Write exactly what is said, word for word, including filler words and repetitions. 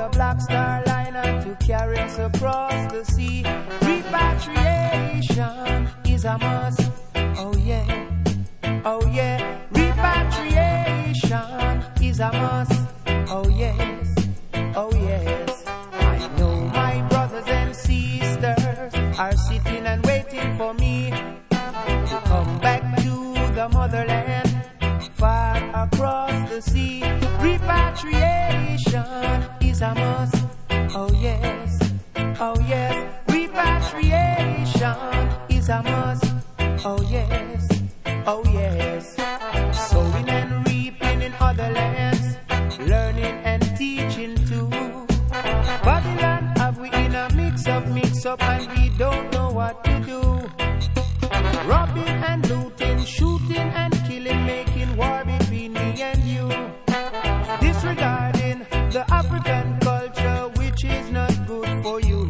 the Black Star Liner to carry us across the sea. Repatriation is a must. Oh yeah, oh yeah. Repatriation is a must. Oh yes, oh yes. I know my brothers and sisters are sitting and waiting for me to come back to the motherland, far across the sea. Repatriation is a must. Oh yes, oh yes. Repatriation is a must. Oh yes, oh yes. Sowing and reaping in other lands, learning and teaching too. Babylon have we in a mix-up, mix-up, and we don't know what to do. Robbing and looting, shooting and killing, making war between me and you. Disregarding the African culture, which is not good for you.